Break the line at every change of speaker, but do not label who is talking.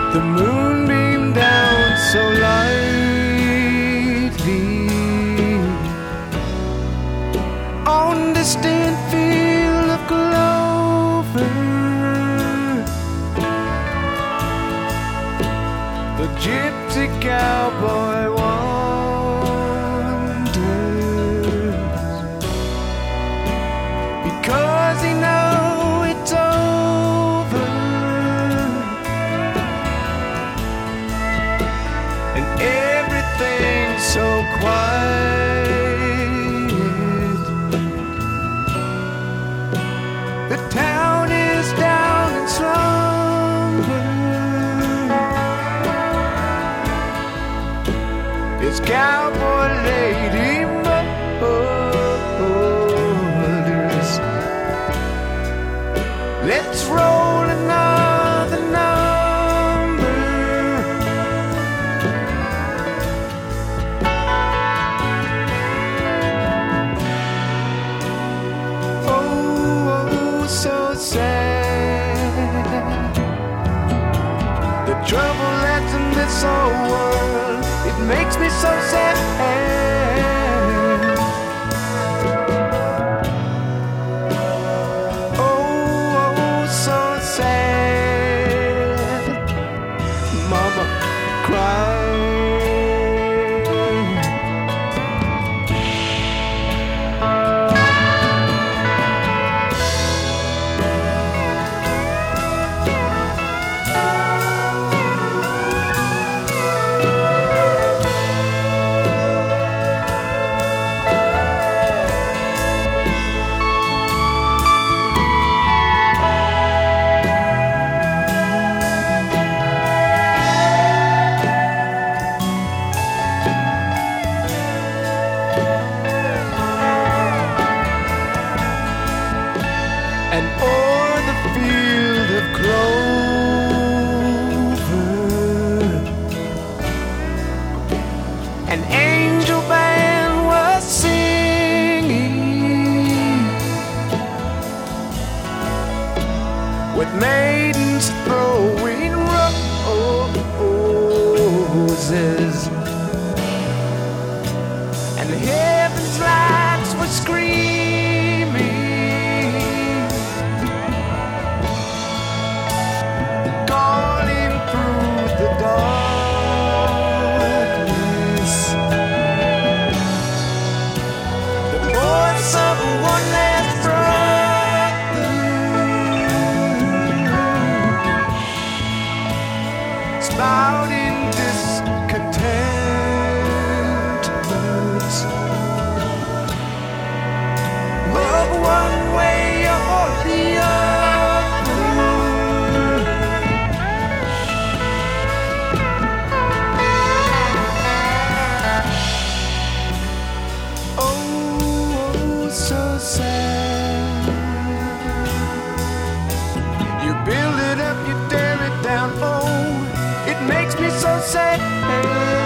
The moon beamed down so lightly on distant field of clover. The gypsy cowboy wanders because he knows it's over, and everything's so quiet. The town is down in slumber. It's cowboy lady murders. Let's roll another number. Oh, so sad. The trouble that's in this old world, it makes me so sad. Oh, so sad. Mama crying. And o'er the field of clover, an angel band was singing, with maidens throwing roses, and heaven's lights were screaming, calling through the darkness, the voice of one last brother, spouting discontentment of one way or the other. Oh, so sad. You build it up, you tear it down. Oh, it makes me so sad.